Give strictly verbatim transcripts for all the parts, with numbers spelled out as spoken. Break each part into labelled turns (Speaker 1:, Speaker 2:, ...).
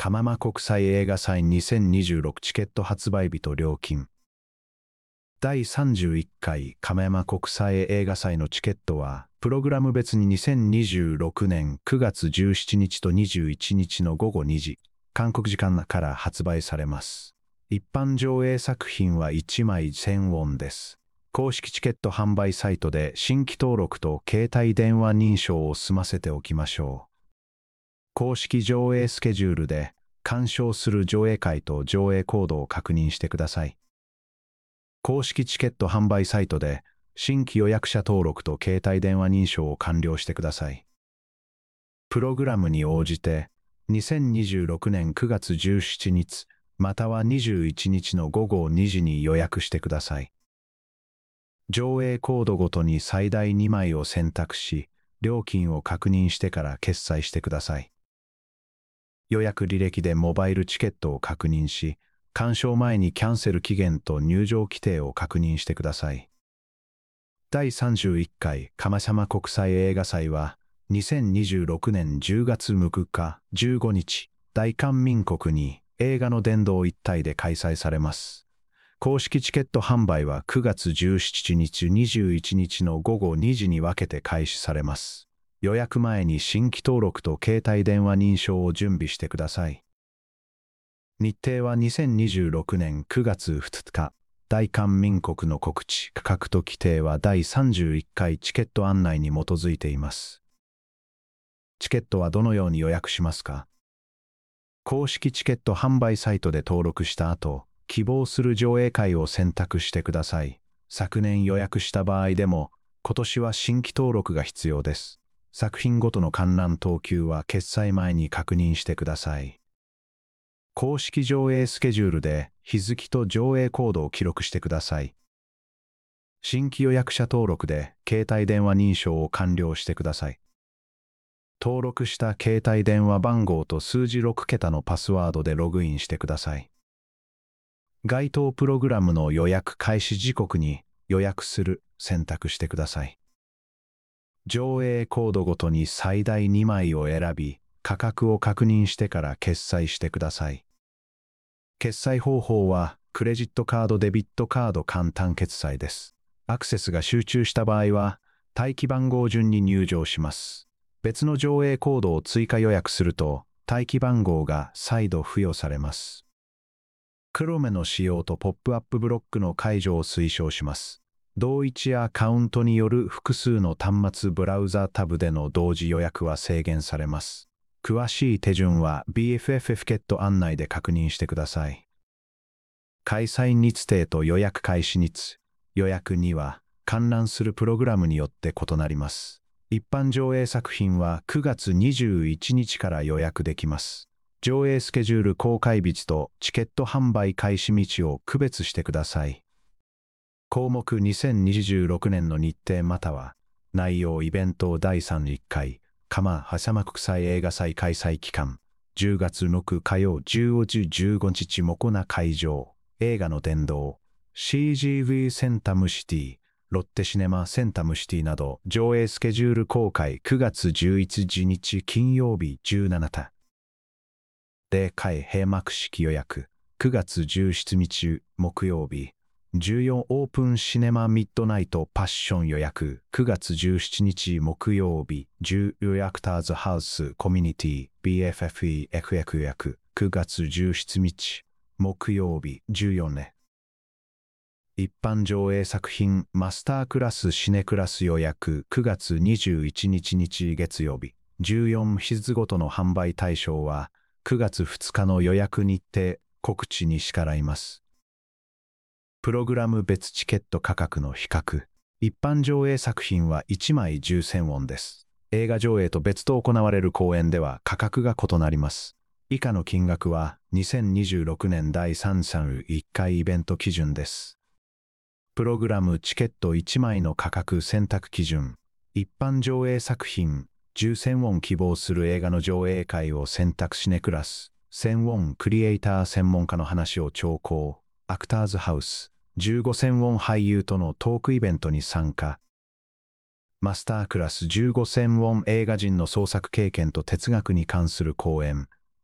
Speaker 1: 釜山国際映画祭にせんにじゅうろくチケット発売日と料金。だいさんじゅういっかい釜山国際映画祭のチケットは、プログラム別ににせんにじゅうろくねんくがつじゅうしちにちとにじゅういちにちのごごにじ、韓国時間から発売されます。一般上映作品はいちまいせんウォンです。公式チケット販売サイトで新規登録と携帯電話認証を済ませておきましょう。公式上映スケジュールで鑑賞する上映会と上映コードを確認してください。公式チケット販売サイトで新規予約者登録と携帯電話認証を完了してください。プログラムに応じてにせんにじゅうろくねんくがつじゅうしちにちまたはにじゅういちにちのごごにじに予約してください。上映コードごとに最大にまいを選択し、料金を確認してから決済してください。予約履歴でモバイルチケットを確認し、鑑賞前にキャンセル期限と入場規定を確認してください。だいさんじゅういっかい釜山国際映画祭はにせんにじゅうろくねんじゅうがつむくかじゅうごにち、大韓民国に映画の殿堂一体で開催されます。公式チケット販売はくがつじゅうしちにち、にじゅういちにちのごごにじに分けて開始されます。予約前に新規登録と携帯電話認証を準備してください。日程はにせんにじゅうろくねんくがつふつか、大韓民国の告知、価格と規定はだいさんじゅういっかいチケット案内に基づいています。チケットはどのように予約しますか？公式チケット販売サイトで登録した後、希望する上映会を選択してください。昨年予約した場合でも、今年は新規登録が必要です。作品ごとの観覧等級は決済前に確認してください。公式上映スケジュールで日付と上映コードを記録してください。新規予約者登録で携帯電話認証を完了してください。登録した携帯電話番号と数字ろくけたのパスワードでログインしてください。該当プログラムの予約開始時刻に予約する選択してください。上映コードごとに最大にまいを選び、価格を確認してから決済してください。決済方法はクレジットカード、デビットカード、簡単決済です。アクセスが集中した場合は待機番号順に入場します。別の上映コードを追加予約すると待機番号が再度付与されます。黒目の使用とポップアップブロックの解除を推奨します。同一アカウントによる複数の端末ブラウザタブでの同時予約は制限されます。詳しい手順は ビーエフエフエフ ケット案内で確認してください。開催日程と予約開始日、予約には観覧するプログラムによって異なります。一般上映作品はくがつにじゅういちにちから予約できます。上映スケジュール公開日とチケット販売開始日を区別してください。項目にせんにじゅうろくねんの日程または内容イベントだいさんじゅういっかい釜山国際映画祭開催期間じゅうがつむくかようじゅうごじじゅうごにちもこな会場映画の殿堂 シージーブイ センタムシティロッテシネマセンタムシティなど上映スケジュール公開くがつじゅういちにち金曜日じゅうしちたで会閉幕式予約くがつじゅうしちにち木曜日じゅうよんオープンシネマミッドナイトパッション予約くがつじゅうしちにち木曜日じゅう予約ターズハウスコミュニティ ビーエフエフイー エフエフ予約くがつじゅうしちにち木曜日じゅうよね一般上映作品マスタークラスシネクラス予約くがつにじゅういちにち日月曜日じゅうよん室ごとの販売対象はくがつふつかの予約日程告知に従います。プログラム別チケット価格の比較。一般上映作品はいちまいじゅうせんウォンです。映画上映と別途行われる公演では価格が異なります。以下の金額はにせんにじゅうろくねんだいさんじゅういっかいイベント基準です。プログラムチケットいちまいの価格選択基準。一般上映作品じゅうせんウォン希望する映画の上映会を選択シネクラス。せんウォンクリエイター専門家の話を聴講。アクターズハウス。じゅうごせんウォン俳優とのトークイベントに参加。マスタークラスじゅうごせんウォン映画人の創作経験と哲学に関する講演。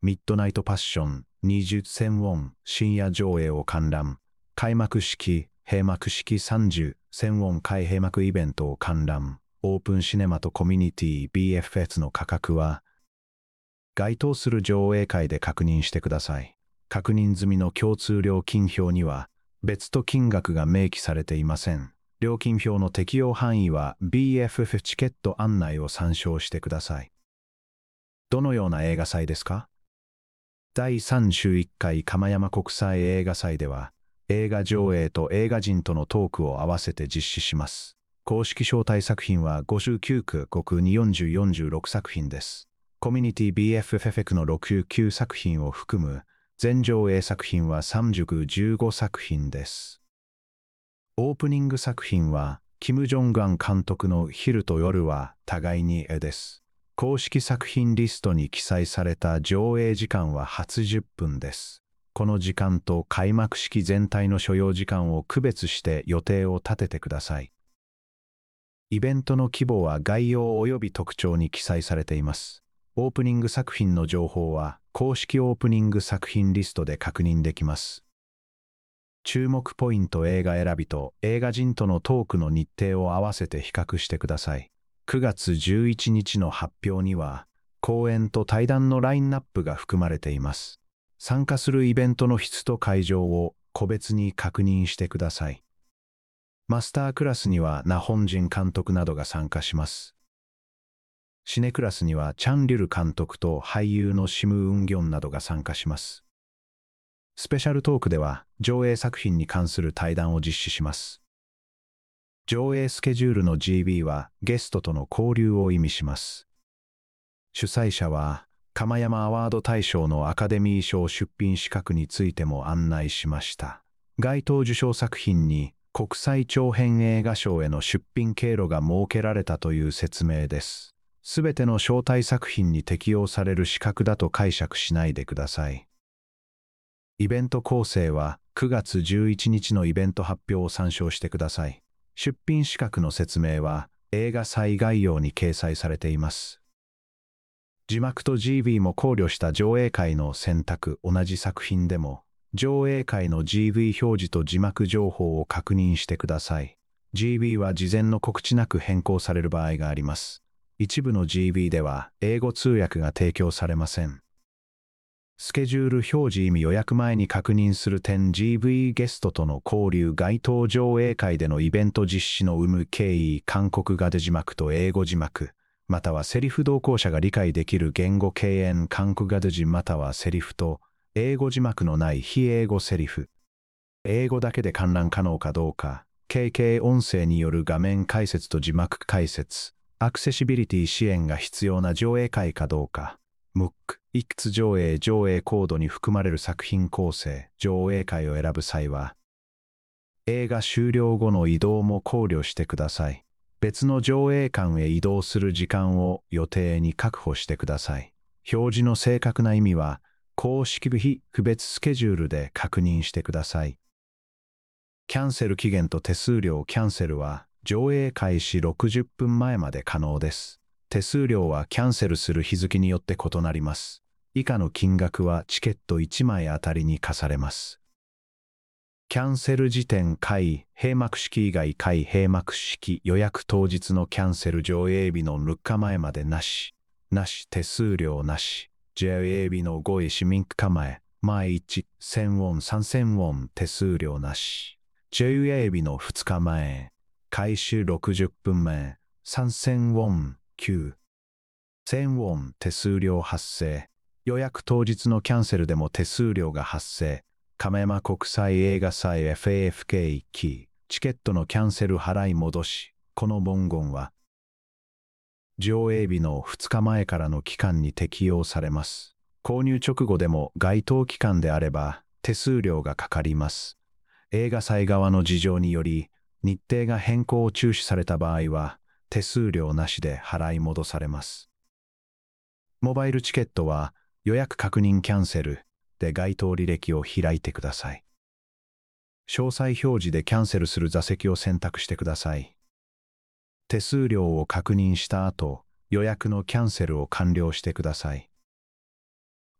Speaker 1: ミッドナイトパッション、にじゅっせんウォン、深夜上映を観覧。開幕式、閉幕式さんじゅっせんウォン開閉幕イベントを観覧。オープンシネマとコミュニティ ビーエフエス の価格は、該当する上映会で確認してください。確認済みの共通料金表には、別途金額が明記されていません。料金表の適用範囲は ビーエフエフ チケット案内を参照してください。どのような映画祭ですか？だいさんじゅういっかい釜山国際映画祭では、映画上映と映画人とのトークを合わせて実施します。公式招待作品はごじゅうきゅうく国によんじゅう、よんじゅうろく作品です。コミュニティ ビーエフエフ のろくじゅうきゅう作品を含む全上映作品はさんじゅうじゅうご作品です。オープニング作品は、キム・ジョンガン監督の昼と夜は互いに絵です。公式作品リストに記載された上映時間ははちじゅっぷんです。この時間と開幕式全体の所要時間を区別して予定を立ててください。イベントの規模は概要及び特徴に記載されています。オープニング作品の情報は公式オープニング作品リストで確認できます。注目ポイント映画選びと映画人とのトークの日程を合わせて比較してください。くがつじゅういちにちの発表には、公演と対談のラインナップが含まれています。参加するイベントの質と会場を個別に確認してください。マスタークラスにはナ・ホンジン監督などが参加します。シネクラスにはチャン・リュル監督と俳優のシム・ウンギョンなどが参加します。スペシャルトークでは上映作品に関する対談を実施します。上映スケジュールの ジービー はゲストとの交流を意味します。主催者は釜山アワード大賞のアカデミー賞出品資格についても案内しました。該当受賞作品に国際長編映画賞への出品経路が設けられたという説明です。すべての招待作品に適用される資格だと解釈しないでください。イベント構成はくがつじゅういちにちのイベント発表を参照してください。出品資格の説明は映画祭概要に掲載されています。字幕と ジービー も考慮した上映会の選択。同じ作品でも上映会の ジービー 表示と字幕情報を確認してください。ジービー は事前の告知なく変更される場合があります。一部の ジービー では英語通訳が提供されません。スケジュール表示意味予約前に確認する点 ジービー ゲストとの交流該当上映会でのイベント実施の有無経緯韓国語で字幕と英語字幕またはセリフ同行者が理解できる言語敬遠韓国語で字またはセリフと英語字幕のない非英語セリフ英語だけで観覧可能かどうかケーケー音声による画面解説と字幕解説アクセシビリティ支援が必要な上映会かどうかムック、いくつ上映上映コードに含まれる作品構成、上映会を選ぶ際は、映画終了後の移動も考慮してください。別の上映館へ移動する時間を予定に確保してください。表示の正確な意味は、公式部非区別スケジュールで確認してください。キャンセル期限と手数料キャンセルは、上映開始ろくじゅっぷんまえまで可能です。手数料はキャンセルする日付によって異なります。以下の金額はチケットいちまいあたりに課されます。キャンセル時点開閉幕式以外開閉幕式予約当日のキャンセル上映日のむっかまえまでなし、なし手数料なし、上映日のごいしみっかまえ、前いち、せんウォンさんせんウォン手数料なし、上映日のふつかまえ、開始ろくじゅっぷんまえ、さんぜんウォンきゅうせんウォン手数料発生。予約当日のキャンセルでも手数料が発生。亀山国際映画祭 エフエーエフケー キー。チケットのキャンセル払い戻し。この文言は、上映日のふつかまえからの期間に適用されます。購入直後でも該当期間であれば手数料がかかります。映画祭側の事情により日程が変更を中止された場合は、手数料なしで払い戻されます。モバイルチケットは予約確認キャンセルで該当履歴を開いてください。詳細表示でキャンセルする座席を選択してください。手数料を確認した後、予約のキャンセルを完了してください。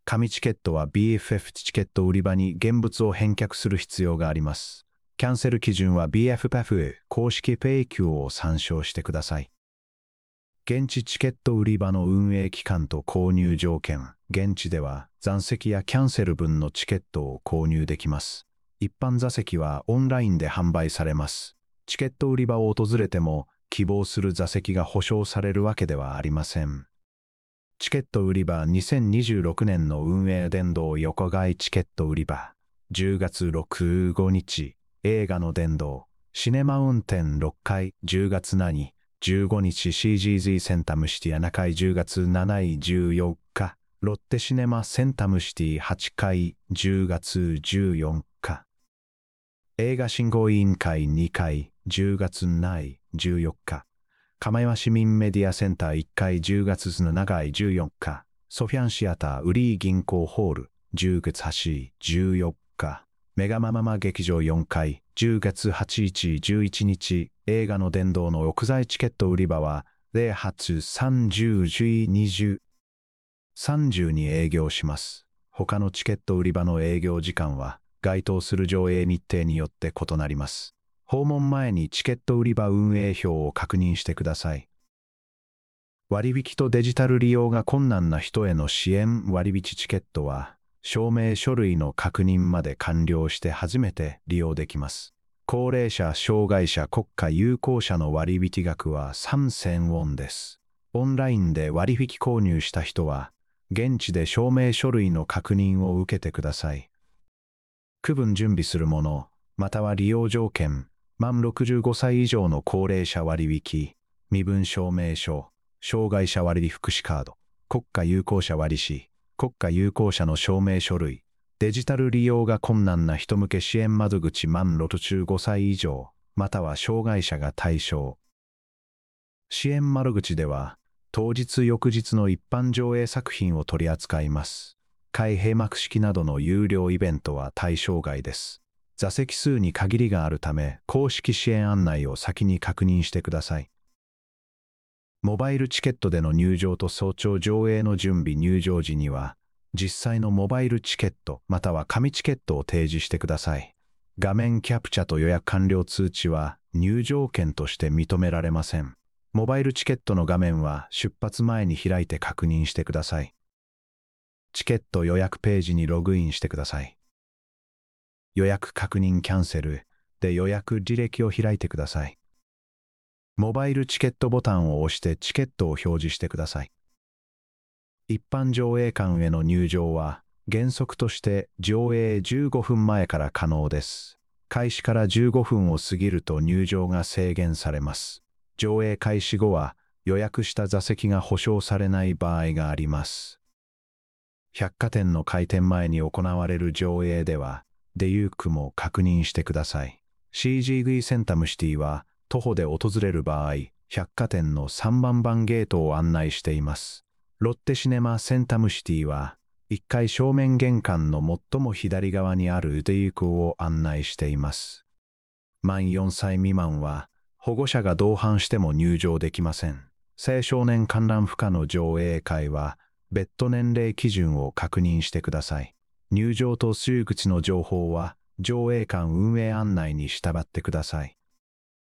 Speaker 1: 紙チケットは ビーエフエフ チケット売り場に現物を返却する必要があります。キャンセル基準は ビーエフエフ 公式ペイキューを参照してください。現地チケット売り場の運営期間と購入条件。現地では残席やキャンセル分のチケットを購入できます。一般座席はオンラインで販売されます。チケット売り場を訪れても希望する座席が保証されるわけではありません。チケット売り場にせんにじゅうろくねんの運営殿堂横街チケット売り場じゅうがつじゅうごにち映画の殿堂シネマ運転ろっかいじゅうがつなにじゅうごにち シージーズイ センタムシティアナカイじゅうがつしちにちじゅうよっかロッテシネマセンタムシティはちかいじゅうがつじゅうよっか映画振興委員会にかいじゅうがつしちにちじゅうよっか釜山市民メディアセンターいっかいじゅうがつしちにちじゅうよっかソフィアンシアターウリー銀行ホールじゅうがつはちにちじゅうよっかメガマママ劇場よんかいじゅうがつはちにちじゅういちにち映画の殿堂の屋外チケット売り場はぜろはちさんじゅうじゅうにじゅうさんじゅうに営業します。他のチケット売り場の営業時間は該当する上映日程によって異なります。訪問前にチケット売り場運営表を確認してください。割引とデジタル利用が困難な人への支援割引チケットは証明書類の確認まで完了して初めて利用できます。高齢者、障害者、国家有効者の割引額はさんせんウォンです。オンラインで割引購入した人は現地で証明書類の確認を受けてください。区分準備するもの、または利用条件、満ろくじゅうごさい以上の高齢者割引、身分証明書、障害者割福祉カード、国家有効者割紙、国家有効者の証明書類、デジタル利用が困難な人向け支援窓口満ろくじゅうごさい以上、または障害者が対象。支援窓口では、当日翌日の一般上映作品を取り扱います。開閉幕式などの有料イベントは対象外です。座席数に限りがあるため、公式支援案内を先に確認してください。モバイルチケットでの入場と早朝上映の準備入場時には、実際のモバイルチケットまたは紙チケットを提示してください。画面キャプチャと予約完了通知は入場券として認められません。モバイルチケットの画面は出発前に開いて確認してください。チケット予約ページにログインしてください。予約確認キャンセルで予約履歴を開いてください。モバイルチケットボタンを押してチケットを表示してください。一般上映館への入場は原則として上映じゅうごふんまえから可能です。開始からじゅうごふんを過ぎると入場が制限されます。上映開始後は予約した座席が保証されない場合があります。百貨店の開店前に行われる上映では、出行くも確認してください。シージーブイ センタムシティは徒歩で訪れる場合、百貨店のさんばんばんゲートを案内しています。ロッテシネマセンタムシティはいっかい正面玄関の最も左側にある出行くを案内しています。満よんさい未満は保護者が同伴しても入場できません。青少年観覧不可の上映会は別途年齢基準を確認してください。入場と出口の情報は上映館運営案内に従ってください。